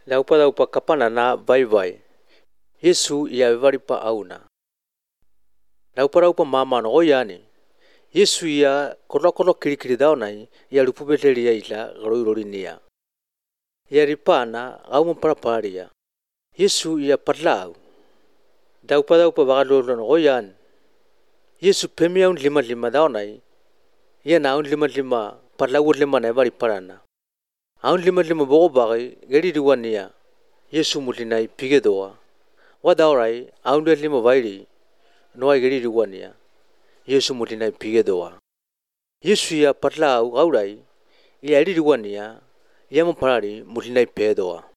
Laupa kapana na vai. Yesu ia varipa auna. Laupa mama no oyani. Yesu ia kono kiri daunai ia lupubeteria ila garoi ia ripana au paraparia. Yesu ia parlau. Daupa bagalolo no oyan. Yesu pemia un lima daunai. Ia na un lima parlau lima na variparana. Aun lima bogo bagai geri duwania. Yesu mulinai pigedoa. Wadaurai aun lima vairi. Noai geri duwania. Yesu mulinai pigedoa. Yesu ia parlau gaurai. Ia eri duwania. Ia parari mulinai pedoa.